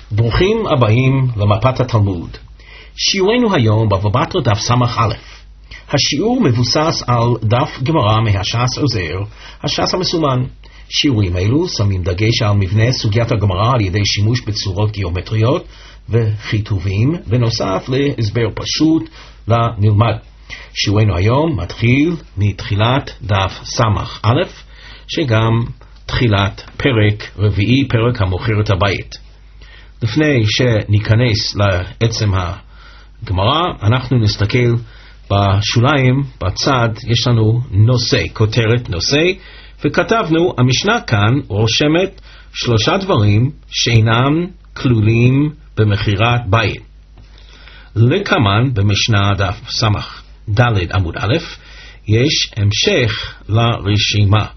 ברוכים הבאים למפת התלמוד. שיעורנו היום בבא בתרא דף ס"א. השיעור מבוסס על דף גמרא מהש"ס עוזר, הש"ס המסומן. שיעורים אלו שמים דגש על מבנה סוגיית הגמרא על ידי שימוש בצורות גיאומטריות וכיתובים, ונוסף להסבר פשוט לנלמד. שיעורנו היום מתחיל מתחילת דף ס"א, שגם תחילת פרק רביעי, פרק המוכר את הבית. לפני שניכנס לעצם הגמרא, אנחנו נסתכל בשוליים, בצד, יש לנו נושא, כותרת נושא, וכתבנו, המשנה כאן רושמת 3 דברים שאינם כלולים במכירת בית. לקמן במשנה דף ס"ד עמוד א', יש המשך לרשימה.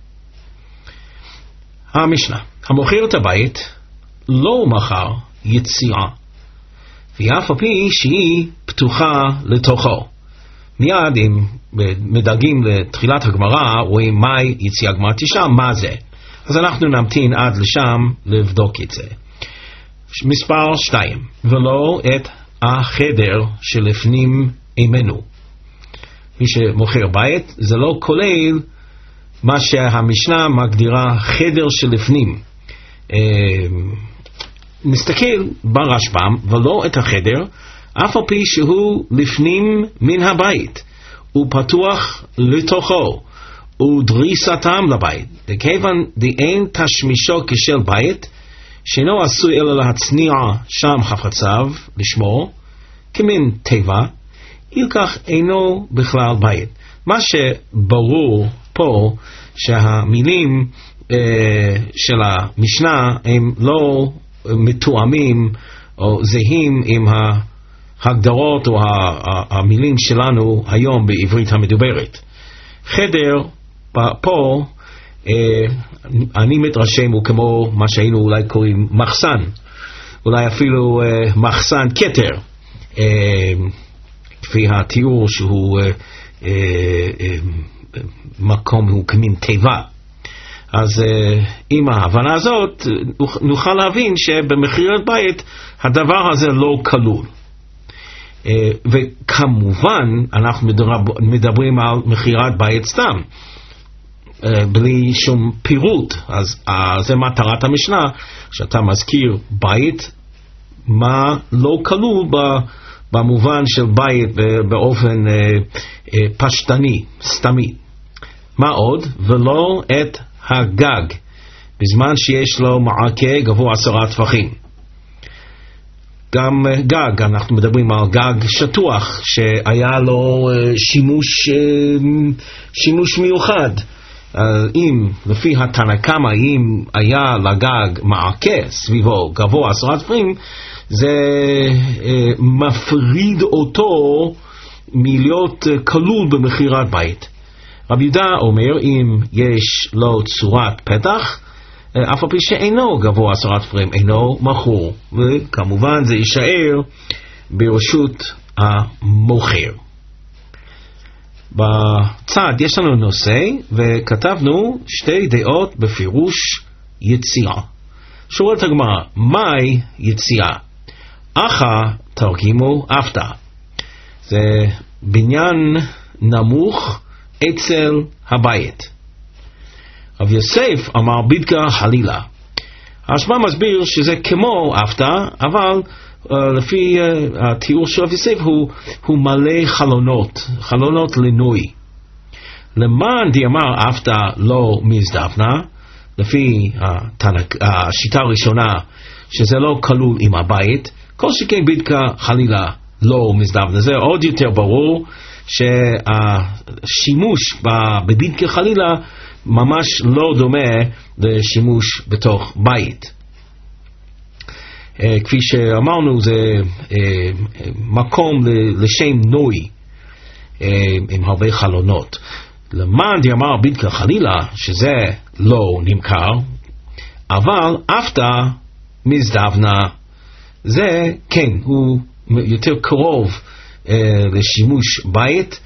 המשנה, המוכר את הבית לא מכר יציאה, ואף על פי שהיא פתוחה לתוכו. מיד אם מדרגים לתחילת הגמרא, רואים מה יציאה, גמרא תשאל מה זה. אז אנחנו נמתין עד לשם לבדוק את זה. מספר 2, ולא את החדר שלפנים עמנו. מי שמוכר בית, זה לא כולל מה שהמשנה מגדירה חדר שלפנים. נסתכל ברשב"ם, ולא את החדר, אף על פי שהוא לפנים מן הבית, הוא פתוח לתוכו, ודריסתם לבית. וכיוון דאין תשמישו כשל בית, שאינו עשוי אלא להצניע שם חפציו לשמו, כמין טבע, ילקח אינו בכלל בית. מה שברור פה, שהמילים של המשנה הם לא מתואמים או זהים עם ההגדרות או המילים שלנו היום בעברית המדוברת. חדר פה אני מתרשם הוא כמו מה שהיינו אולי קוראים מחסן, אולי אפילו מחסן כתר, לפי התיאור שהוא מקום הוא כמין טבע. אז עם ההבנה הזאת נוכל להבין שבמכירת בית הדבר הזה לא כלול. וכמובן אנחנו מדברים על מכירת בית סתם, בלי שום פירוט. אז זה מטרת המשנה, שאתה מזכיר בית, מה לא כלול במובן של בית באופן פשטני, סתמי. מה עוד? ולא את הגג, בזמן שיש לו מעקה גבוה 10 טפחים. גם גג, אנחנו מדברים על גג שטוח, שהיה לו שימוש מיוחד. אם, לפי התנא קמא, אם היה לגג מעקה סביבו גבוה 10 טפחים, זה מפריד אותו מלהיות כלול במכירת בית. רבי יהודה אומר, אם יש לו צורת פתח, אף על פי שאינו גבוה 10 טפחים, אינו מכור, וכמובן זה יישאר ברשות המוכר. בצד יש לנו נושא, וכתבנו 2 דעות בפירוש יציאה. שואלת הגמרא, מהי יציאה? אחא תרגימו אפתא. זה בניין נמוך אצל הבית. רב יוסף אמר בדקה חלילה. הרשב"ם מסביר שזה כמו אפתא, אבל לפי התיאור של רב יוסף הוא מלא חלונות לינוי. למען דאמר אפתא לא מזדבנה, לפי השיטה הראשונה שזה לא כלול עם הבית, כל שכן בדקה חלילה לא מזדבנה. זה עוד יותר ברור שהשימוש בבדקה חלילה ממש לא דומה לשימוש בתוך בית. כפי שאמרנו, זה מקום לשם נוי עם הרבה חלונות. למען דאמר בדקה חלילה, שזה לא נמכר, אבל אפתא מזדבנה, זה כן, הוא יותר קרוב לשימוש בית,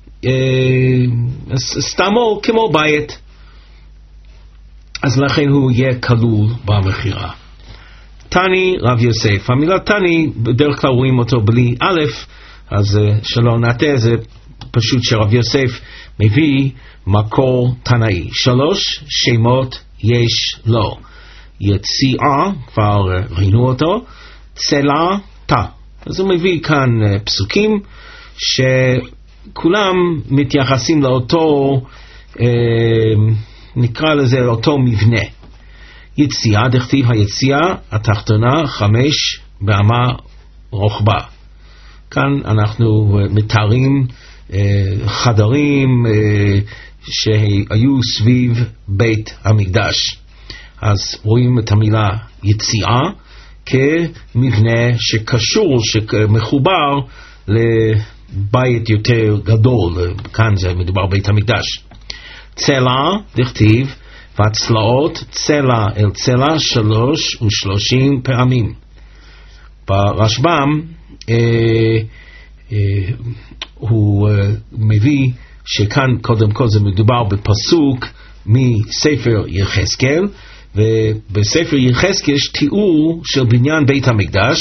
סתמו כמו בית, אז לכן הוא יהיה כלול במכירה. תני רב יוסף. המילה תני בדרך כלל רואים אותו בלי א', אז שלא נטעה, זה פשוט שרב יוסף מביא מקור תנאי. 3 שמות יש לו. יציאה, כבר ראינו אותו, צלה תא. אז הוא מביא כאן פסוקים שכולם מתייחסים לאותו, נקרא לזה אותו מבנה. יציאה, דכתיב היציאה התחתונה 5 באמה רוחבה. כאן אנחנו מתארים חדרים שהיו סביב בית המקדש. אז רואים את המילה יציאה כמבנה שקשור, שמחובר לבית יותר גדול. כאן זה מדובר בית המקדש. צלע, דכתיב, והצלעות צלע אל צלע 33 פעמים. ברשב"ם הוא מביא שכאן קודם כל זה מדובר בפסוק מספר יחזקאל, ובספר יחזקאל יש תיאור של בניין בית המקדש.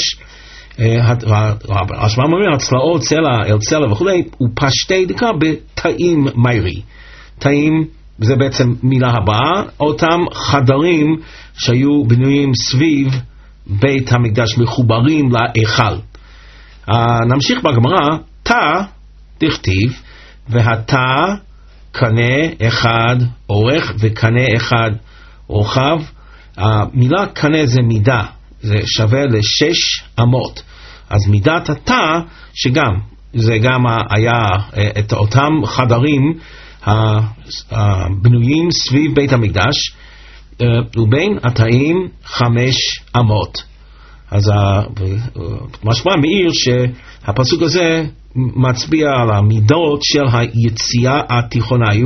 הרשב"ם אומר הצלעות צלע אל צלע וכולי, הוא פשטי דקה בתאים מיירי. תאים זה בעצם מילה הבאה, אותם חדרים שהיו בנויים סביב בית המקדש מחוברים להיכל. נמשיך בגמרא, תא דכתיב, והתא קנה אחד אורך וקנה אחד רוחב. המילה קנה זה מידה, זה שווה ל6 אמות. אז מידת התא, שגם זה גם היה את אותם חדרים הבנויים סביב בית המקדש, ובין התאים 5 אמות. אז משמע מאיר שהפסוק הזה מצביע על המידות של היציאה התיכונה. היו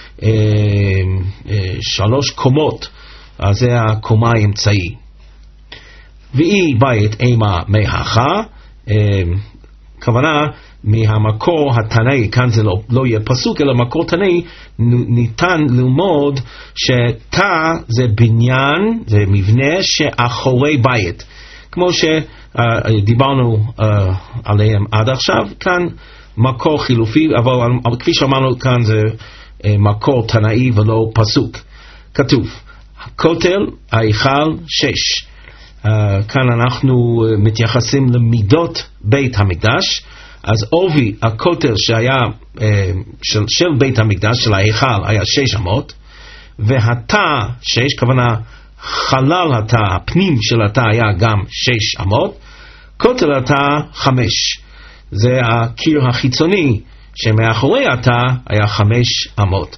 3 קומות, אז זה הקומה האמצעי. ואי בית אימה מהכה, כוונה מהמקור התנאי, כאן זה לא יהיה פסוק אלא מקור תנאי, ניתן ללמוד שתא זה בניין, זה מבנה שאחורי בית, כמו שדיברנו עליהם עד עכשיו. כאן מקור חילופי, אבל כפי שאמרנו כאן זה מקור תנאי ולא פסוק. כתוב הכותל ההיכל 6. כאן אנחנו מתייחסים למידות בית המקדש. אז עובי הכותל שהיה של בית המקדש, של ההיכל, היה 6 אמות, והתא 6, כוונה חלל התא, הפנים של התא היה גם 6 אמות, כותל התא 5, זה הקיר החיצוני שמאחורי התא היה 5 אמות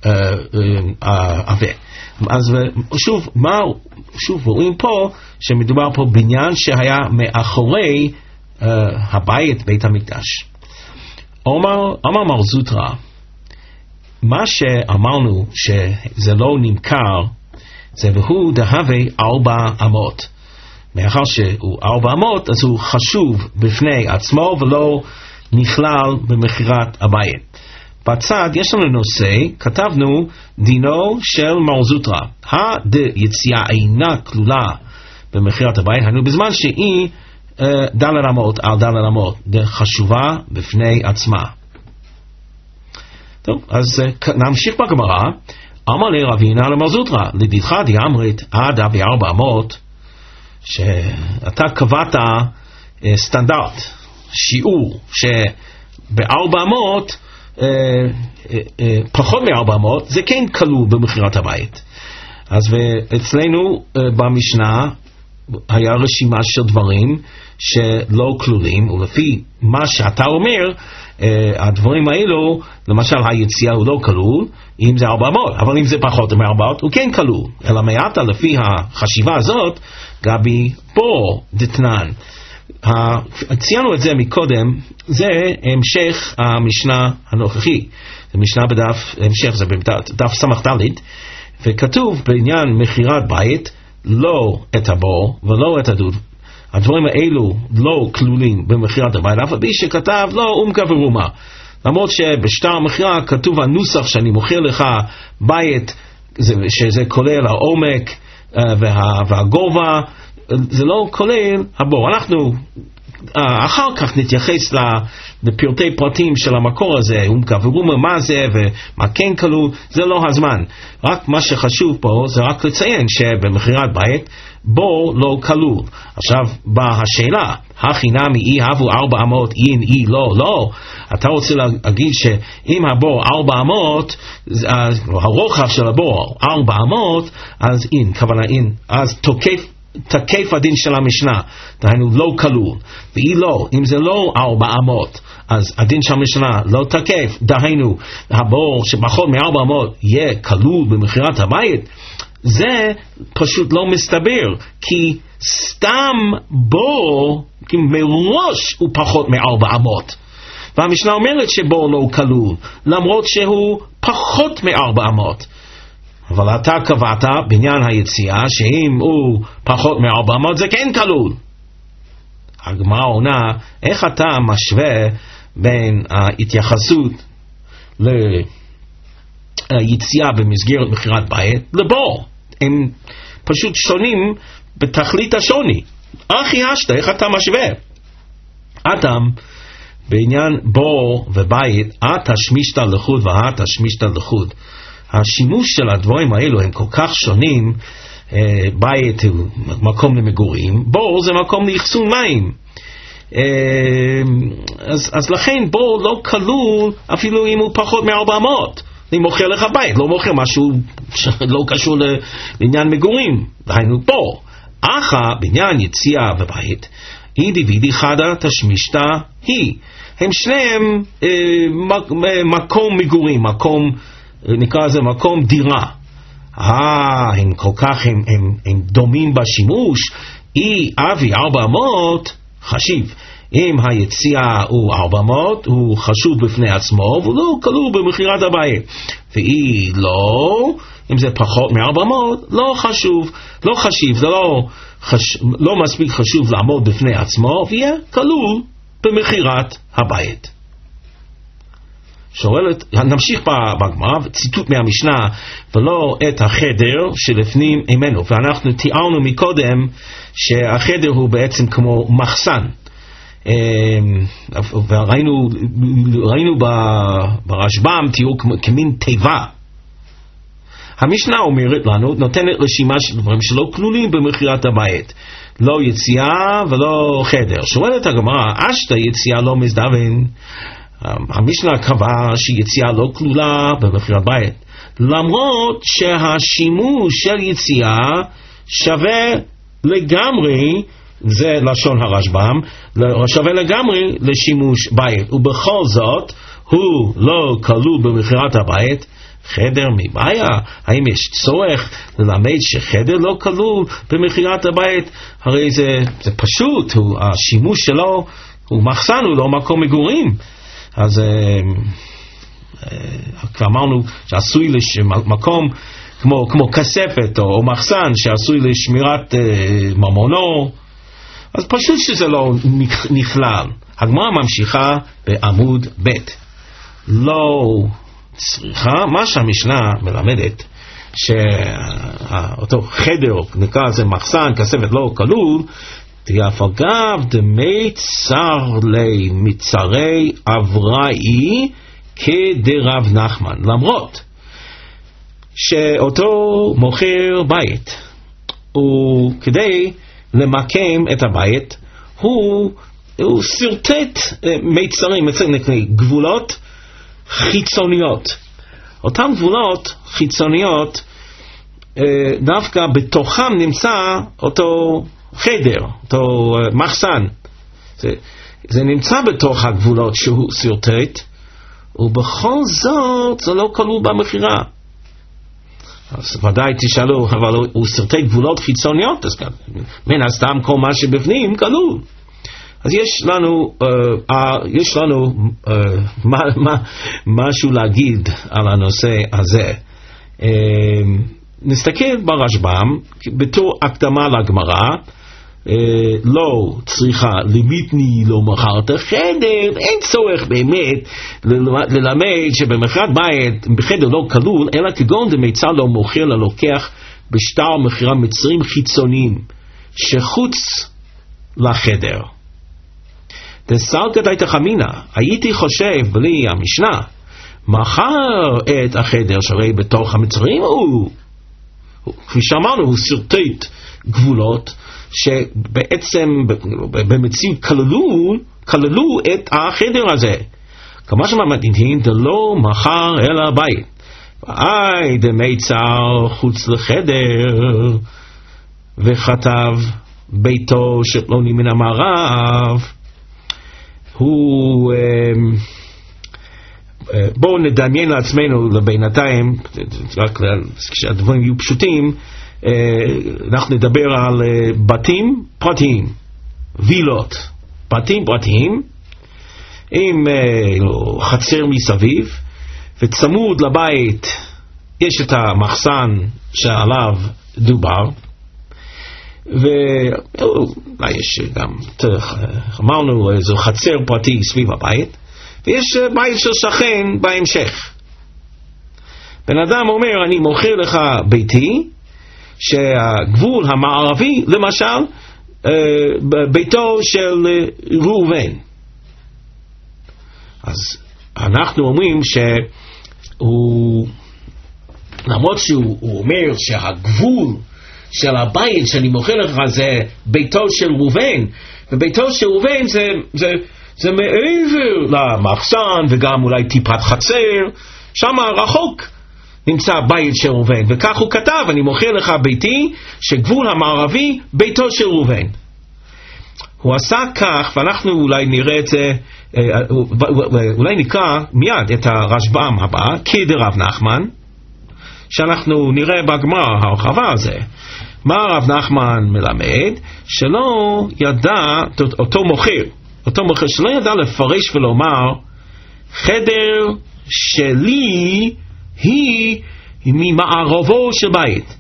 עבה. אז שוב רואים פה שמדובר פה בניין שהיה מאחורי הבית, בית המקדש. אמר מר זוטרא, מה שאמרנו שזה לא נמכר, זה והוא דהווה 4 אמות. מאחר שהוא 4 אמות, אז הוא חשוב בפני עצמו ולא נכלל במכירת הבית. בצד יש לנו נושא, כתבנו דינו של מר זוטרא, היציאה אינה כלולה במכירת הבית, היינו בזמן שהיא דלת אמות על דלת אמות, חשובה בפני עצמה. טוב, אז נמשיך בגמרא. אמר לי רבינה למר זוטרא, לדידך דיאמרית עדה ב4 אמות, שאתה קבעת סטנדרט, שיעור, שב4 אמות, פחות מ4 אמות, זה כן כלול במכירת הבית. אז אצלנו במשנה היה רשימה של דברים שלא כלולים, ולפי מה שאתה אומר, הדברים האלו, למשל היציאה הוא לא כלול, אם זה 400, אבל אם זה פחות מ400, הוא כן כלול. אלא מעטה לפי החשיבה הזאת, גבי פה דתנן. ציינו את זה מקודם, זה המשך המשנה הנוכחי. זה משנה בדף, המשך זה בדף סמ"ד, וכתוב בעניין מכירת בית, לא את הבור ולא את הדוד. הדברים האלו לא כלולים במכירת הבית, אף על שכתב לא אומקה ורומה. למרות שבשטר המכירה כתוב הנוסח שאני מוכר לך בית, שזה כולל העומק והגובה, זה לא כולל הבור. אנחנו אחר כך נתייחס לפרטי פרטים של המקור הזה, ורומר מה זה ומה כן כלול, זה לא הזמן. רק מה שחשוב פה זה רק לציין שבמכירת בית בור לא כלול. עכשיו באה השאלה, הכי נמי אי הבו 400 אין אי לא. אתה רוצה להגיד שאם הבור 400, הרוחב של הבור 400, אז אין, כוונה אין, אז תקף הדין של המשנה, דהיינו לא כלול. ואי לא, אם זה לא 400, אז הדין של המשנה לא תקף, דהיינו הבור שפחות מ-400 יהיה כלול במכירת הבית. זה פשוט לא מסתבר, כי סתם בור מראש הוא פחות מ-400, והמשנה אומרת שבור לא כלול למרות שהוא פחות מ-400. אבל אתה קבעת בעניין היציאה שאם הוא פחות מ-400 זה כן כלול. הגמרא עונה, איך אתה משווה בין ההתייחסות ליציאה במסגרת מכירת בית לבור? הם פשוט שונים בתכלית השוני. אחי אשתה, איך אתה משווה? אדם בעניין בור ובית, אתה שמישת לחוד ואתה שמישת לחוד. השימוש של הדברים האלו הם כל כך שונים. בית הוא מקום למגורים, בור זה מקום לאחסון מים. אז לכן בור לא כלול אפילו אם הוא פחות מ-400. אני מוכר לך בית, לא מוכר משהו שלא קשור לעניין מגורים, דהיינו בור. אחא בעניין יציאה ובית, אידי וידי חדה תשמישתה היא. הם שניהם מקום מגורים, מקום, נקרא לזה מקום דירה. הם כל כך, הם דומים בשימוש. אי אבי 400 חשיב. אם היציאה הוא 400, הוא חשוב בפני עצמו, והוא לא כלול במכירת הבית. ואי לא, אם זה פחות מ-400, לא חשוב, לא חשיב, זה לא מספיק חשוב לעמוד בפני עצמו, ויהיה כלול במכירת הבית. נמשיך בגמרא, ציטוט מהמשנה, ולא את החדר שלפנים ממנו. ואנחנו תיארנו מקודם שהחדר הוא בעצם כמו מחסן. וראינו ברשב"ם תיאור כמין תיבה. המשנה אומרת לנו, נותנת רשימה של דברים שלא כלולים במכירת הבית, לא יציאה ולא חדר. שואלת הגמרא, אשתה יציאה לא מזדוון. המשנה קבעה שיציאה לא כלולה במכירת בית, למרות שהשימוש של יציאה שווה לגמרי, זה לשון הרשב"ם, שווה לגמרי לשימוש בית, ובכל זאת הוא לא כלול במכירת הבית. חדר מבעיה, האם יש צורך ללמד שחדר לא כלול במכירת הבית? הרי זה פשוט, השימוש שלו הוא מחסן, הוא לא מקום מגורים. אז כבר אמרנו שעשוי מקום כמו כספת או מחסן שעשוי לשמירת ממונו, אז פשוט שזה לא נכלל. הגמרא ממשיכה בעמוד ב', לא צריכה, מה שהמשנה מלמדת שאותו חדר נקרא זה מחסן, כספת לא כלול, תיאף אגב דמי צר לי מצרי אבראי כדרב נחמן, למרות שאותו מוכר בית וכדי למקם את הבית הוא סרטט מיצרים, גבולות חיצוניות. אותם גבולות חיצוניות דווקא בתוכם נמצא אותו חדר, אותו מחסן. זה נמצא בתוך הגבולות שהוא סרטט, ובכל זאת זה לא כלול במכירה. אז ודאי תשאלו, אבל הוא סרטט גבולות חיצוניות, אז מן הסתם כל מה שבפנים כלול. אז יש לנו משהו להגיד על הנושא הזה. נסתכל ברשב"ם בתור הקדמה לגמרא, לא צריכה למיתני לא מכרת חדר, אין צורך באמת ללמד שבמכירת בית בחדר לא כלול, אלא כגון דמיצר לא מוכר ללוקח בשטר מכירה מצרים חיצוניים שחוץ לחדר. דסלקא דייתא אמינא, הייתי חושב בלי המשנה, מחר את החדר שהרי בתוך המצרים הוא, כפי שאמרנו, הוא סרטט גבולות, שבעצם במציאות כללו את החדר הזה. כמה שמדינתים, דלא מחר אל הבית. ואי דמיצר חוץ לחדר, וכתב ביתו של פלוני מן המערב. הוא, בואו נדמיין לעצמנו לבינתיים, רק כשהדברים יהיו פשוטים, אנחנו נדבר על בתים פרטיים, וילות, בתים פרטיים, עם חצר מסביב, וצמוד לבית יש את המחסן שעליו דובר, ואולי יש גם, אמרנו, איזו חצר פרטי סביב הבית, ויש בית של שכן בהמשך. בן אדם אומר, אני מוכר לך ביתי, שהגבול המערבי, למשל, ביתו של ראובן. אז אנחנו אומרים שהוא, למרות שהוא אומר שהגבול של הבית שאני מוכר לך זה ביתו של ראובן, וביתו של ראובן זה מעבר למחסן וגם אולי טיפת חצר, שם רחוק נמצא בית של ראובן, וכך הוא כתב, אני מוכר לך ביתי שגבול המערבי ביתו של ראובן. הוא עשה כך, ואנחנו אולי נראה את זה, אולי נקרא מיד את הרשב"ם הבא, כדרב נחמן, שאנחנו נראה בגמרא הרחבה על זה. מה רב נחמן מלמד? שלא ידע, אותו מוכר שלא ידע לפרש ולומר, חדר שלי היא ממערבו של בית.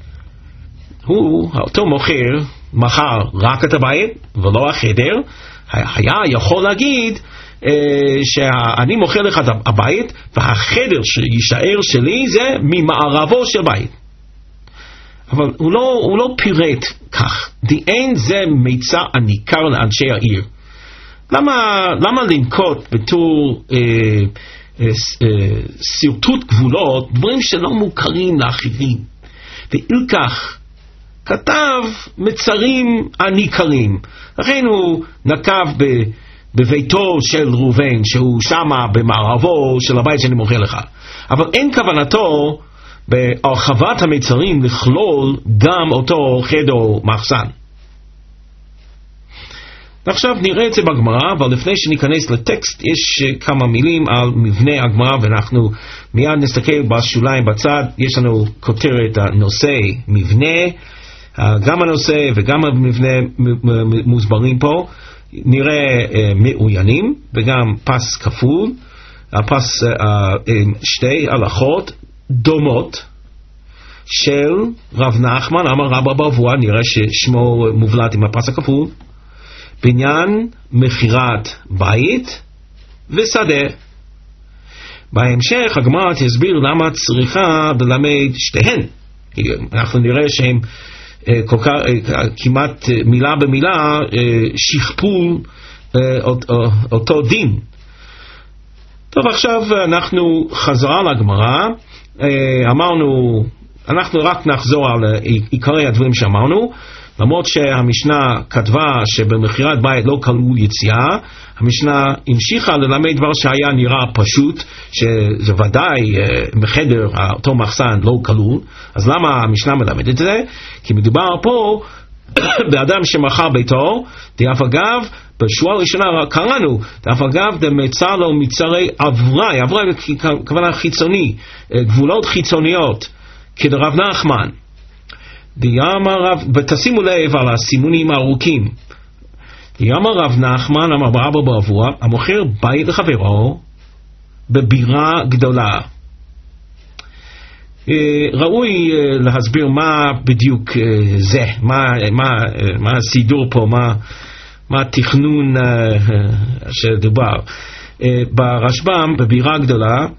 אותו מכר רק את הבית ולא החדר. היה יכול להגיד שאני מוכר לך את הבית, והחדר שישאר שלי זה ממערבו של בית. אבל הוא לא פירט כך. אין זה מיצה הניכר לאנשי העיר. למה לנקוט בתור סרטוט גבולות דברים שלא מוכרים לאחרים? ואילכך כתב מצרים הניכרים. לכן הוא נקב בביתו של ראובן, שהוא שמה במערבו של הבית שאני מוכר לך. אבל אין כוונתו בהרחבת המצרים לכלול גם אותו חדר מחסן. עכשיו נראה את זה בגמרא, אבל לפני שניכנס לטקסט יש כמה מילים על מבנה הגמרא, ואנחנו מיד נסתכל בשוליים בצד. יש לנו כותרת הנושא מבנה, גם הנושא וגם המבנה מוסברים פה. נראה מאוינים וגם פס כפול, הפס שתי הלכות דומות של רב נחמן אמר רבא בר אבוה, נראה ששמו מובלט עם הפס הכפול, בעניין מחירת בית ושדה. בהמשך הגמרא תסביר למה צריכה ללמד שתיהן. אנחנו נראה שהם כמעט מילה במילה שכפול אותו דין. טוב, עכשיו אנחנו חזרה לגמרא. אמרנו, אנחנו רק נחזור על עיקרי הדברים שאמרנו. למרות שהמשנה כתבה שבמחירת בית לא כלול יציאה, המשנה המשיכה ללמד דבר שהיה נראה פשוט, שזה ודאי בחדר אותו מחסן לא כלול. אז למה המשנה מלמד את זה? כי מדובר פה באדם שמכר ביתו, דאף אגב, בשורה הראשונה קראנו, דאף אגב דמצא לו מצרי אברי, אברי כוונה חיצוני, גבולות חיצוניות, כדרב נחמן. ותשימו לב על הסימונים הארוכים. יאמר רב נחמן אמר רבא בר אבוה, המוכר בית לחברו בבירה גדולה. ראוי להסביר מה בדיוק זה, מה הסידור פה, מה התכנון שדובר. ברשב"ם, בבירה גדולה,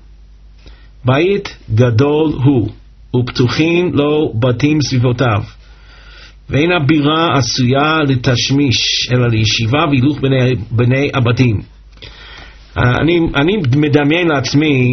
בית גדול הוא ופתוחים לו בתים סביבותיו. ואין הבירה עשויה לתשמיש, אלא לישיבה והילוך בני הבתים. אני מדמיין לעצמי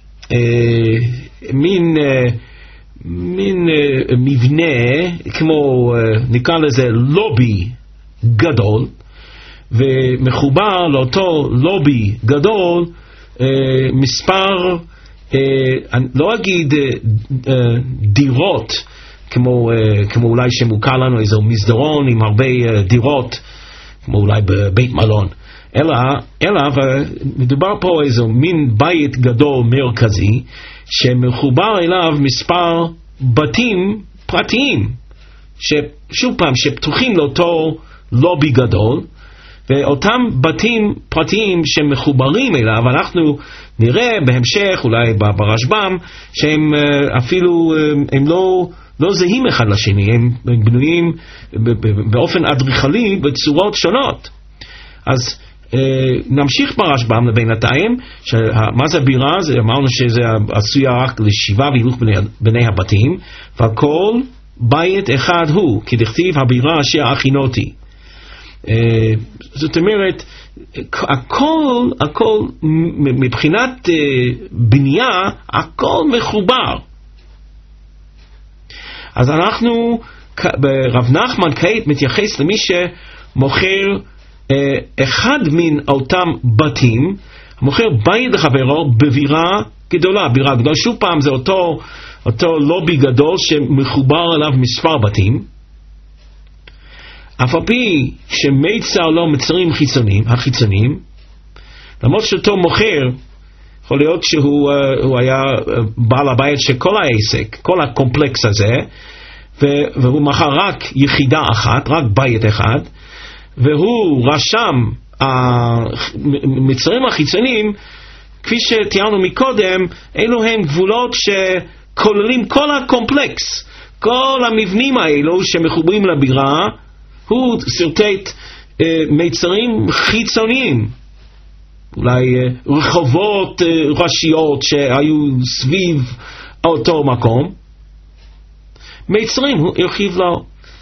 מין מבנה, כמו נקרא לזה לובי גדול, ומחובר לאותו לובי גדול מספר, לא אגיד דירות, כמו אולי שמוכר לנו איזו מסדרון עם הרבה דירות, כמו אולי בבית מלון, אלא מדובר פה איזו מין בית גדול מרכזי, שמחובר אליו מספר בתים פרטיים, ששוב פעם, שפתוחים לאותו לובי גדול, ואותם בתים פרטיים שמחוברים אליו, אנחנו נראה בהמשך, אולי ברשב"ם, שהם אפילו, הם לא זהים אחד לשני, הם בנויים באופן אדריכלי בצורות שונות. אז נמשיך ברשב"ם לבינתיים, מה זה בירה? אמרנו שזה עשויה רק לשיבה והילוך בני הבתים, והכל בית אחד הוא, כי דכתיב הבירה אשר הכינותי. זאת אומרת, הכל מבחינת בנייה, הכל מחובר. אז אנחנו, רב נחמן כעת מתייחס למי שמוכר אחד מן אותם בתים, מוכר בית לחברו בבירה גדולה, בירה גדולה, שוב פעם זה אותו לובי גדול שמחובר אליו מספר בתים, אף על פי שמיצר לו מצרים החיצוניים, למרות שאותו מוכר, יכול להיות שהוא היה בעל הבית של כל העסק, כל הקומפלקס הזה, והוא מכר רק יחידה אחת, רק בית אחד, והוא רשם המצרים החיצוניים, כפי שתיארנו מקודם, אלו הם גבולות שכוללים כל הקומפלקס, כל המבנים האלו שמחוברים לבירה, הוא סרטט מצרים חיצוניים, אולי רחובות ראשיות שהיו סביב אותו מקום. מצרים הוא הרחיב לו,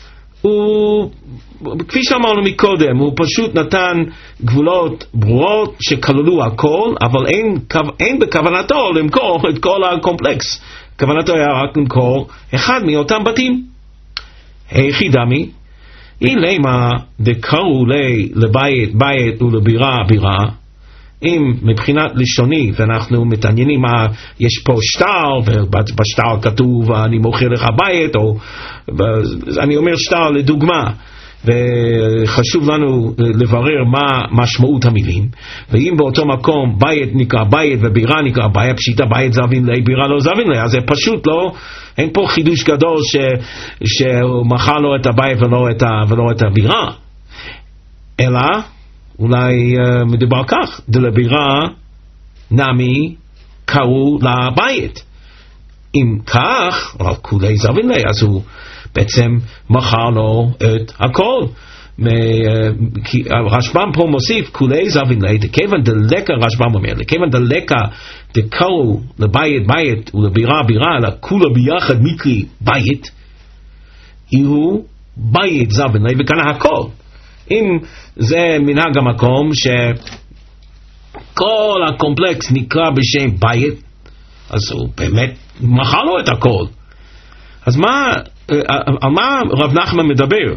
כפי שאמרנו מקודם, הוא פשוט נתן גבולות ברורות שכללו הכל, אבל אין בכוונתו למכור את כל הקומפלקס. כוונתו היה רק למכור אחד מאותם בתים. היחידמי, אילמה דקראו לבית בית ולבירה בירה, אם מבחינת לשונית אנחנו מתעניינים מה יש פה שטר, ובשטר כתוב אני מוכר לך בית, או אני אומר שטר לדוגמה, וחשוב לנו לברר מה משמעות המילים. ואם באותו מקום בית נקרא בית ובירה נקרא בית, פשיטה בית זבין לי, בירה לא זבין לי, אז זה פשוט לא, אין פה חידוש גדול שהוא מכר לו את הבית ולא את הבירה, אלא אולי מדובר כך, דלבירה נמי קראו לבית. אם כך, כולי זבין לי, אז הוא בעצם מכר לו את הכל. רשב"ם פה מוסיף כולי זבין לי, דכיוון דלקה, רשב"ם אומר, דכיוון דלקה דקראו לבית בית ולבירה בירה, אלא כולה ביחד מקרי בית, יהיו בית זבין לי וכאן הכל. אם זה מנהג המקום שכל הקומפלקס נקרא בשם בית, אז הוא באמת מכר לו את הכל. אז על מה רב נחמן מדבר?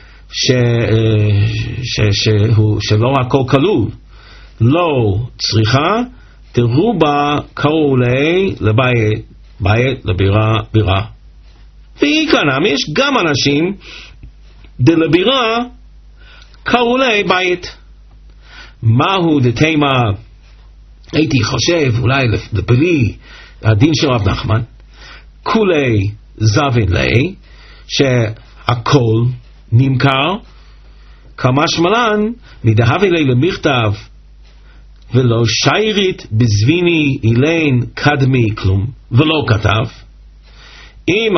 שלא הכל כלול, לא צריכה, תרובה קראו לבית בית, לבירה בירה. וכאן יש גם אנשים דלבירה קראו לי בית. מהו דתימה, הייתי חושב אולי לפי הדין של רב נחמן, כולי זבין לי, שהכל נמכר, כמה שמלן מדהבי לי למכתב ולא שיירית בזביני אילן קדמי כלום, ולא כתב. אם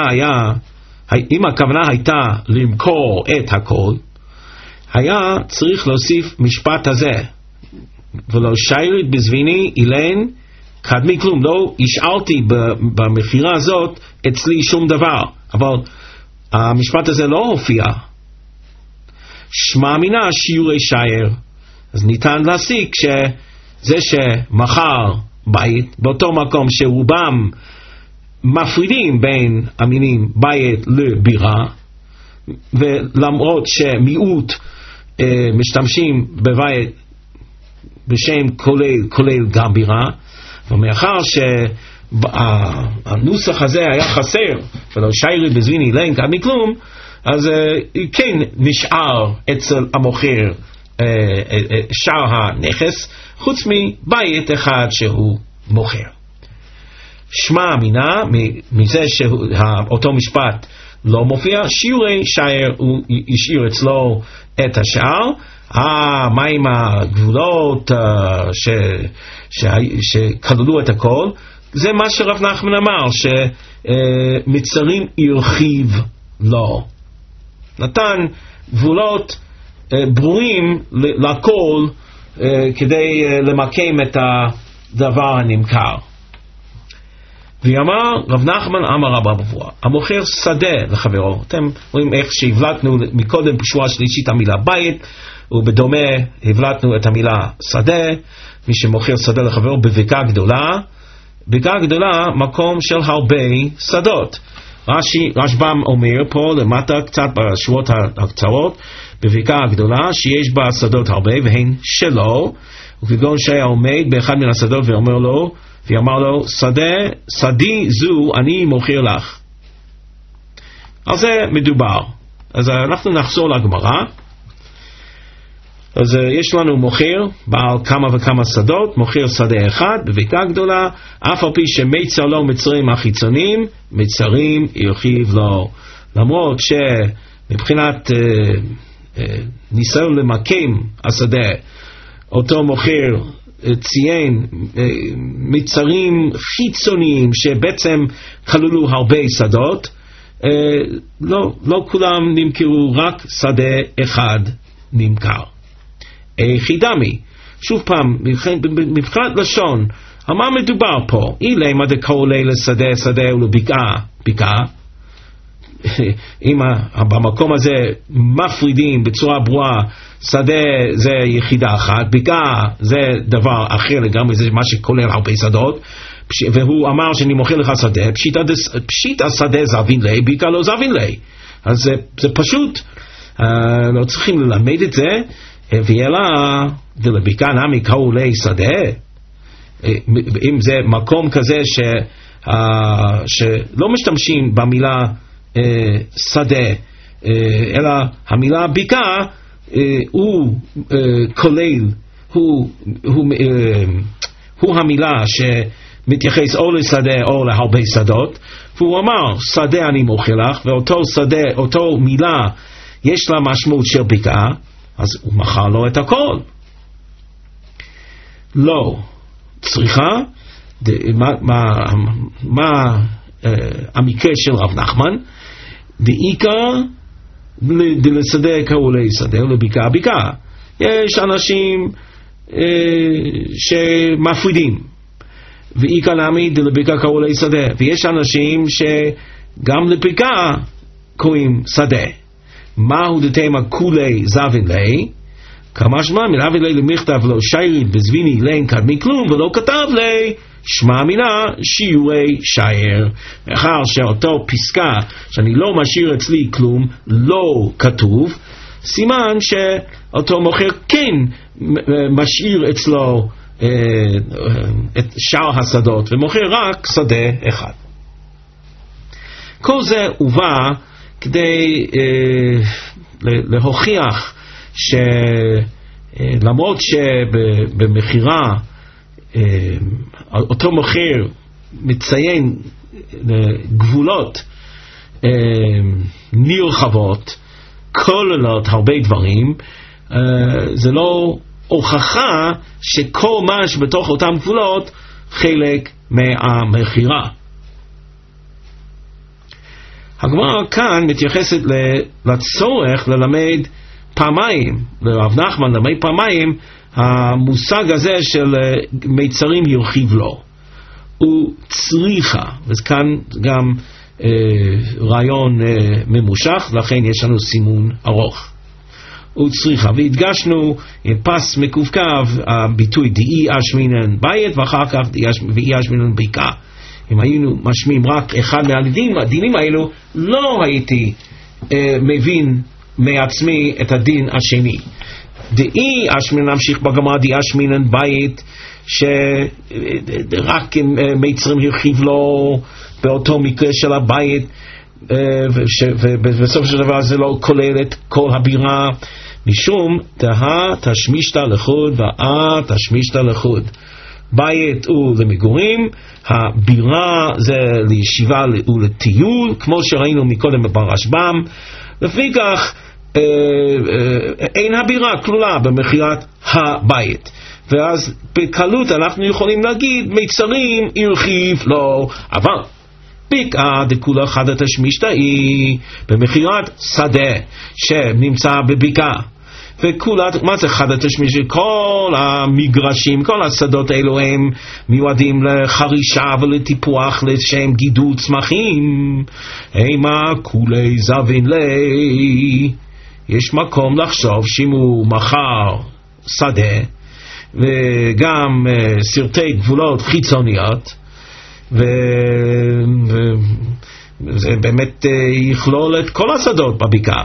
הכוונה הייתה למכור את הכל, היה צריך להוסיף משפט הזה, ולא שיירית בזביני אילן קדמי כלום. לא השארתי במחירה הזאת אצלי שום דבר, אבל המשפט הזה לא הופיע. שמע מינה שיעורי שייר. אז ניתן להסיק שזה שמחר בית, באותו מקום שרובם מפרידים בין המינים בית לבירה, ולמרות שמיעוט משתמשים בבית בשם כולל גם בירה, ומאחר שהנוסח הזה היה חסר, ולא שיירי בזוויני לנק עד מכלום, אז כן נשאר אצל המוכר שאר הנכס, חוץ מבית אחד שהוא מוכר. שמע מינה, מזה שאותו משפט לא מופיע, שיעורי שייר, הוא השאיר אצלו את השאר. מה עם הגבולות שכללו את הכל? זה מה שרב נחמן אמר, שמצרים הרחיב לו, נתן גבולות ברורים לכל כדי למקם את הדבר הנמכר. ואמר רב נחמן אמר רב אבוה, המוכר שדה לחברו. אתם רואים איך שהבלטנו מקודם בשורה שלישית המילה בית, ובדומה הבלטנו את המילה שדה. מי שמוכר שדה לחברו בבקעה גדולה, בקעה גדולה מקום של הרבה שדות. רשב"ם אומר פה למטה קצת בשורות הקצרות, בבקעה גדולה שיש בה שדות הרבה והן שלו, וכגון שהיה עומד באחד מן השדות ואומר לו, ואמר לו, שדי זו אני מוכר לך. על זה מדובר. אז אנחנו נחזור לגמרא. אז יש לנו מוכר בעל כמה וכמה שדות, מוכר שדה אחד בבקעה גדולה, אף על פי שמיצר לו מצרים החיצונים, מצרים הרחיב לו. למרות שמבחינת ניסיון למקם השדה, אותו מוכר ציין מצרים חיצוניים שבעצם כללו הרבה שדות, לא כולם נמכרו, רק שדה אחד נמכר. חידמי, שוב פעם, מבחינת לשון, על מה מדובר פה? אילי מה דקראו לשדה, שדה ולבקעה, בקעה. אם במקום הזה מפרידים בצורה ברורה, שדה זה יחידה אחת, בקעה זה דבר אחר לגמרי, זה מה שכולל הרבה שדות, והוא אמר שאני מוכר לך שדה, פשיט השדה זבין לי, בקעה לא זבין לי. אז זה פשוט, לא צריכים ללמד את זה, ואלה דלבקעה נמי קראו לי שדה. אם זה מקום כזה שלא משתמשים במילה שדה, אלא המילה בקעה הוא כולל, הוא המילה שמתייחס או לשדה או להרבה שדות, והוא אמר שדה אני מוכר לך, ואותו שדה, אותו מילה יש לה משמעות של בקעה, אז הוא מכר לו את הכל. לא צריכה, מה המקרה של רב נחמן? בעיקר לשדה קראו לי שדה ולבקעה בקעה. יש אנשים שמפרידים, ועיקר נמי דלבקעה קראו לי שדה, ויש אנשים שגם לבקעה קוראים שדה. מהו דתימה כולי זבין לי? כמה שמע מלהבין לי למכתב לא שיירית בזביני לן קדמי כלום ולא כתב לי שמע מינה שיעורי שייר. מאחר שאותו פסקה שאני לא משאיר אצלי כלום לא כתוב, סימן שאותו מוכר כן משאיר אצלו את שאר השדות ומוכר רק שדה אחד. כל זה הובא כדי להוכיח שלמרות שבמחירה אותו מוכר מציין גבולות נרחבות, כוללות הרבה דברים, זה לא הוכחה שכל מה שבתוך אותם גבולות חלק מהמחירה. הגמרא כאן מתייחסת לצורך ללמד פעמיים, לרב נחמן למד פעמיים המושג הזה של מיצרים ירחיב לו. הוא צריכה, וכאן גם רעיון ממושך, לכן יש לנו סימון ארוך. וצריכה, והדגשנו פס מקווקו, הביטוי דאי אשמינן בית, ואחר כך ואי אשמינן ביקה. אם היינו משמיעים רק אחד מהדינים האלו, לא הייתי מבין מעצמי את הדין השני. דאי אשמינן, נמשיך בגמרא, דאי אשמינן בית, שרק מיצרים הרחיב לו באותו מקרה של הבית, ובסוף של דבר זה לא כולל את כל הבירה, משום דהה תשמישתא לחוד ואה תשמישתא לחוד. בית הוא למגורים, הבירה זה לישיבה ולטיול, כמו שראינו מקודם ברשב"ם. לפי כך אין הבירה כלולה במכירת הבית, ואז בקלות אנחנו יכולים להגיד מיצרים הרחיב לו, אבל ביקה דכולה חדא תשמישתא היא במכירת שדה שנמצא בביקה, וכולה, מה זה חדא תשמישתא? כל המגרשים, כל השדות האלו הם מיועדים לחרישה ולטיפוח לשם גידול צמחים. אימה כולי זבין לי, יש מקום לחשוב שאם הוא מכר שדה וגם סרטי גבולות חיצוניות, וזה באמת יכלול את כל השדות בבקעה.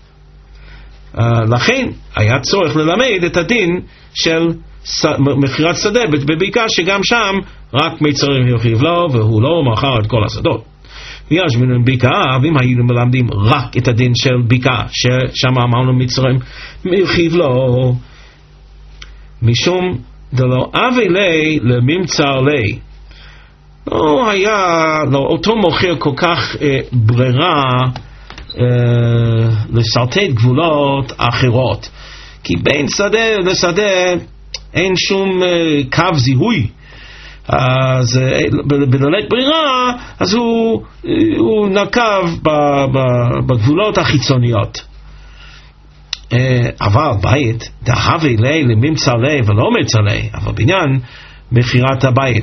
לכן היה צורך ללמד את הדין של מכירת שדה בבקעה, שגם שם רק מיצרים הרחיב לו והוא לא מכר את כל השדות. ויש מן בקעה, ואם היינו מלמדים רק את הדין של בקעה, ששם אמרנו מיצרים הרחיב לו, משום דלא אבי לי לממצר לי, לא היה לאותו מוכר כל כך ברירה לסרטט גבולות אחרות, כי בין שדה לשדה אין שום קו זיהוי. אז בלית ברירה, אז הוא נקב בגבולות החיצוניות. אבל בית דהווה לי לממצא לי ולא מצא לי, אבל בעניין מכירת הבית,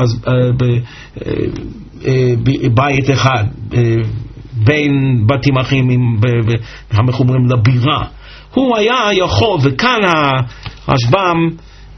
בית אחד בין בתים אחרים המחוברים לבירה, הוא היה יכול, וכאן הרשב"ם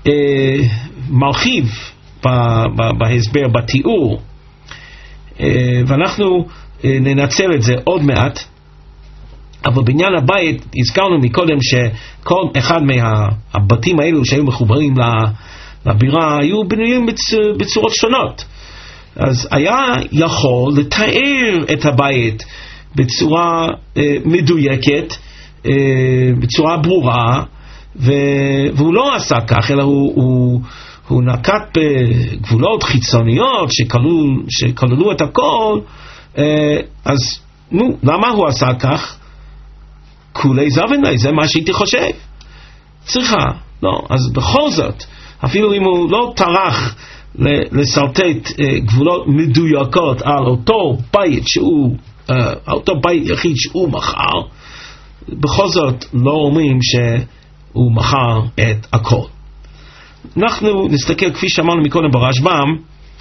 מרחיב בהסבר, בתיאור, ואנחנו ננצל את זה עוד מעט. אבל בעניין הבית הזכרנו מקודם שכל אחד מהבתים האלו שהיו מחוברים לבירה היו בנויים בצורות שונות, אז היה יכול לתאר את הבית בצורה מדויקת, בצורה ברורה, והוא לא עשה כך, אלא הוא נקט בגבולות חיצוניות שכללו את הכל. אז למה הוא עשה כך? כולי זבין לי, זה מה שהייתי חושב. צריכה, לא, אז בכל זאת, אפילו אם הוא לא טרח לסרטט גבולות מדויקות על אותו בית אותו בית יחיד שהוא מכר, בכל זאת לא אומרים שהוא מכר את הכל. אנחנו נסתכל, כפי שאמרנו מקודם ברשב"ם,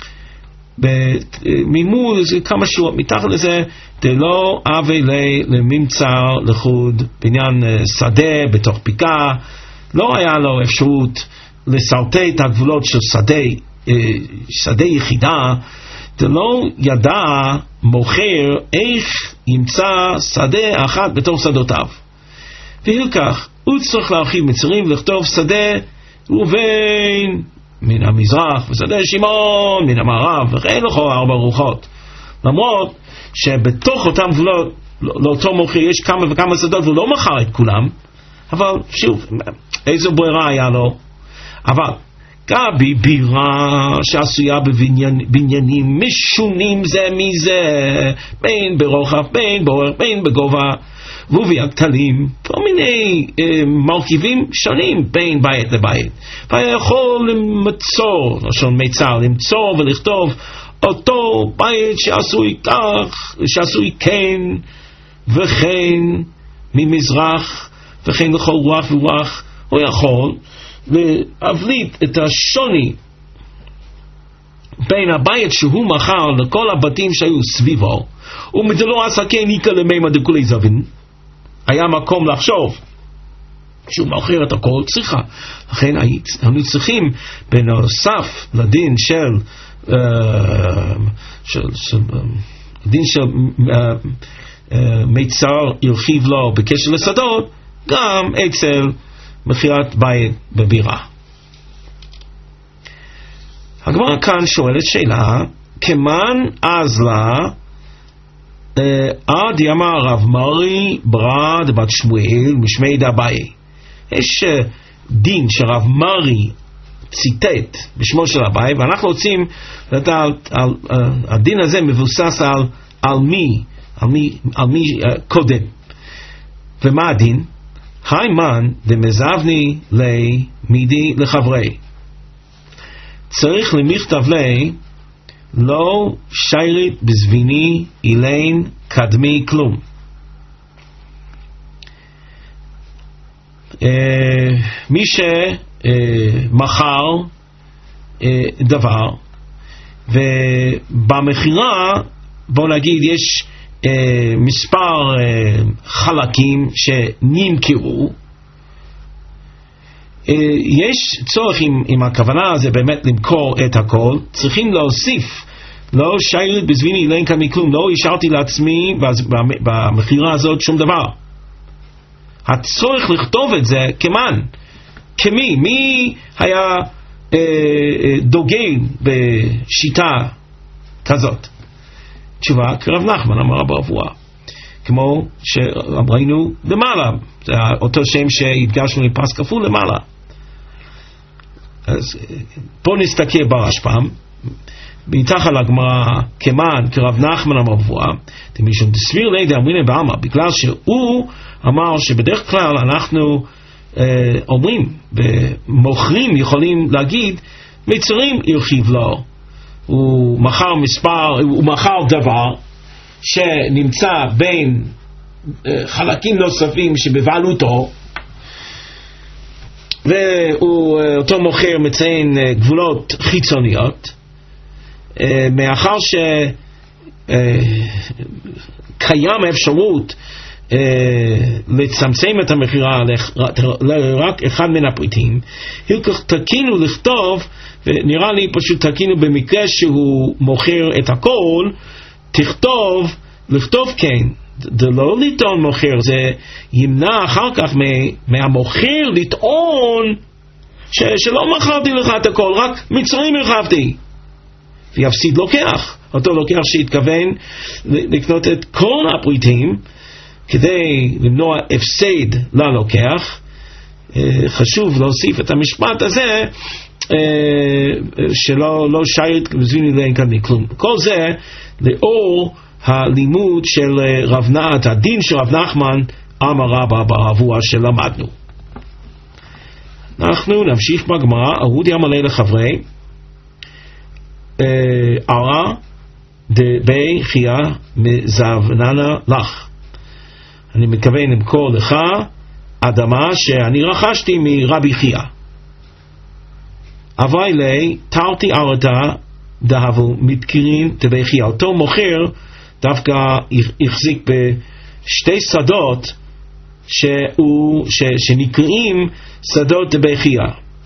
ממול כמה שורות מתחת לזה, דלא אבי לי לממצר לחוד, בעניין שדה בתוך בקעה, לא היה לו אפשרות לסרטט הגבולות של שדה יחידה, דלא ידע מוכר איך ימצא שדה אחת בתוך שדותיו. והיא כך, הוא צריך להרחיב מצרים ולכתוב שדה ראובן מן המזרח ושדה שמעון מן המערב וכן לכל 4 רוחות, למרות שבתוך אותם גבולות לאותו מוכר יש כמה וכמה שדות והוא לא מכר את כולם. אבל שוב, איזו ברירה היה לו? אבל גבי בירה שעשויה בבניינים משונים זה מזה, בין ברוחב, בין באורך, בין בגובה, ובהגדלים, כל מיני מרכיבים שונים בין בית לבית, והיה יכול למצוא, לשון מיצר, למצוא ולכתוב אותו בית שעשוי כך, שעשוי כן וכן ממזרח וכן לכל רוח ורוח. הוא יכול להבליט את השוני בין הבית שהוא מכר לכל הבתים שהיו סביבו, ומדלו עסקי ניקה למימה דכולי זבין, היה מקום לחשוב שהוא מוכר את הכל צריכה. לכן אנחנו צריכים בנוסף לדין דין של מיצר ירחיב לו בקשר לשדות, גם אצל מכירת בית בבירה. הגמרא כאן שואלת שאלה, כמן אז לה עד ימה רב מרי ברד בת שמואל משמי דאביי. יש דין שרב מרי ציטט בשמו של אביי, ואנחנו רוצים לדעת הדין הזה מבוסס על מי קודם. ומה הדין? היימן דמזבני לי מידי לחברי. צריך למכתב לי לא שיירית בזביני אילין קדמי כלום. מי שמכר דבר ובמחירה, בוא נגיד יש מספר חלקים שנמכרו, יש צורך עם הכוונה זה באמת למכור את הכל, צריכים להוסיף לא שיירית בזביני אילין קדמי כלום, לא השארתי לעצמי במחירה הזאת שום דבר. הצורך לכתוב את זה כמן, כמי, מי היה דוגל בשיטה כזאת? תשובה, כרב נחמן אמר רב אבוה, כמו שראינו למעלה, זה אותו שם שהדגשנו לפס כפול למעלה. אז פה נסתכל ברשפ"ם, מתחת לגמרא כמן כרב נחמן אמר רב אבוה, משום דסביר לידי אמרינן בעלמא, בגלל שהוא אמר שבדרך כלל אנחנו אומרים ומוכרים יכולים להגיד מצרים ירחיב לו, הוא מכר דבר שנמצא בין חלקים נוספים שבבעלותו, ואותו מוכר מציין גבולות חיצוניות, מאחר שקיים אפשרות לצמצם את המחירה לרק אחד מן הפריטים, תקינו לכתוב, ונראה לי פשוט תקינו במקרה שהוא מוכר את הכל, לכתוב כן, זה לא לטעון מוכר, זה ימנע אחר כך מהמוכר לטעון שלא מכרתי לך את הכל, רק מצרים הרחבתי, ויפסיד לוקח, אותו לוקח שהתכוון לקנות את כל הפריטים, כדי למנוע הפסד ללוקח. חשוב להוסיף את המשפט הזה שלא שיירית בזביני אילין קדמי כלום. כל זה לאור הלימוד של רב נעת, הדין של רב נחמן אמר רבא בר אבוה שלמדנו. אנחנו נמשיך בגמרא. אהוד ימלא לחברי ערה דבי חיה מזבננה לך, אני מתכוון למכור לך אדמה שאני רכשתי מרבי חיה. אבל לי תרתי ארתה דהבו מתקירין תבי חיה. אותו מוכר דווקא החזיק בשתי שדות שנקראים שדות תבי חיה.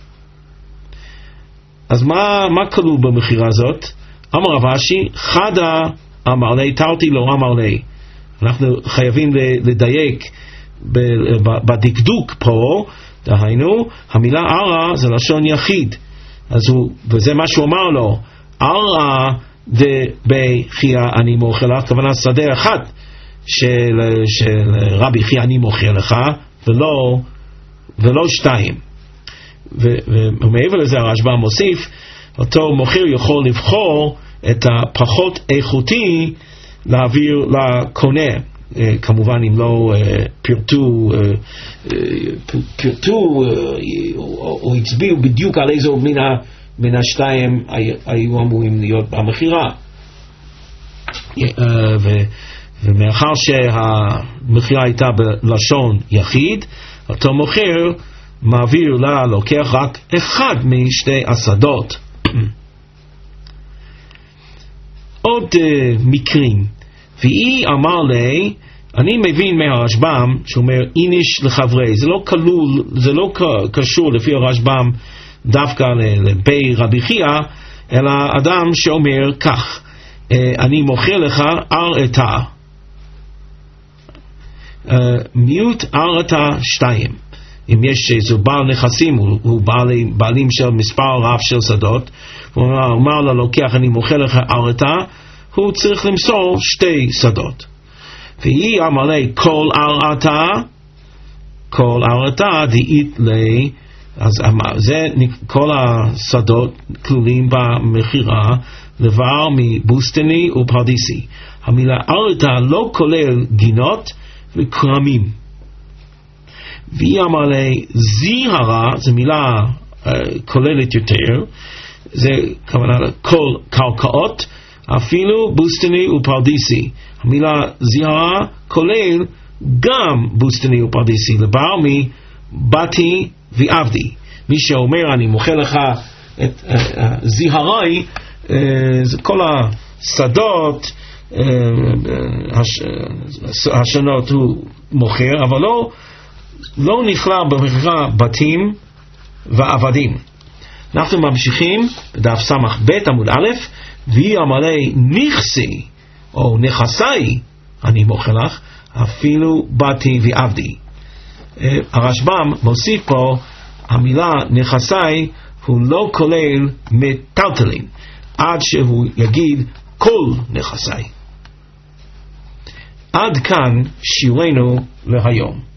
אז מה כלול במחירה הזאת? אמר רב אשי, חדה אמר לי, תרתי לא אמר לי. אנחנו חייבים לדייק בדקדוק פה, דהיינו, המילה ערה זה לשון יחיד, וזה מה שהוא אמר לו, ערה דבי חיה אני מוכר לך, כוונה שדה אחד של רבי חיה אני מוכר לך, ולא שתיים. ומעבר לזה הרשב"א מוסיף, אותו מוכר יכול לבחור את הפחות איכותי להעביר לקונה, כמובן אם לא פירטו או הצביעו בדיוק על איזו מן השתיים היו אמורים להיות במחירה. ומאחר שהמחירה הייתה בלשון יחיד, אותו מוכר מעביר ללוקח רק אחד משתי השדות. עוד מקרים, והיא אמר לי, אני מבין מהרשב"ם שאומר איניש לחברי, זה לא כלול, זה לא קשור לפי הרשב"ם דווקא לבי רבי חייא, אלא אדם שאומר כך, אני מוכר לך ארעתה, מיעוט ארעתה 2. אם יש איזה בעל נכסים, הוא בעלים של מספר רב של שדות, הוא אומר לו לוקח אני מוכר לך ארעתה, הוא צריך למסור 2 שדות. והיא אמר לי כל ארעתה דאית לי, אז זה כל השדות כלולים במחירה לבר מבוסטני ופרדיסי. המילה ארעתה לא כולל גינות וכרמים. והיא אמר לי זיהרה, זו מילה כוללת יותר, זה כמובן כל קרקעות, אפילו בוסטני ופרדיסי. המילה זיהרה כולל גם בוסטני ופרדיסי, לבר מבתי ועבדי. מי שאומר אני מוכר לך את זיהרי, זה כל השדות השונות הוא מוכר, אבל לא נכלל במכירה בתים ועבדים. אנחנו ממשיכים בדף סמך ב' עמוד א', והיא אמר לי נכסי או נכסי אני מוכר לך, אפילו בתי ועבדי. הרשב"ם מוסיף פה, המילה נכסי הוא לא כולל מטלטלים, עד שהוא יגיד כל נכסי. עד כאן שיעורנו להיום.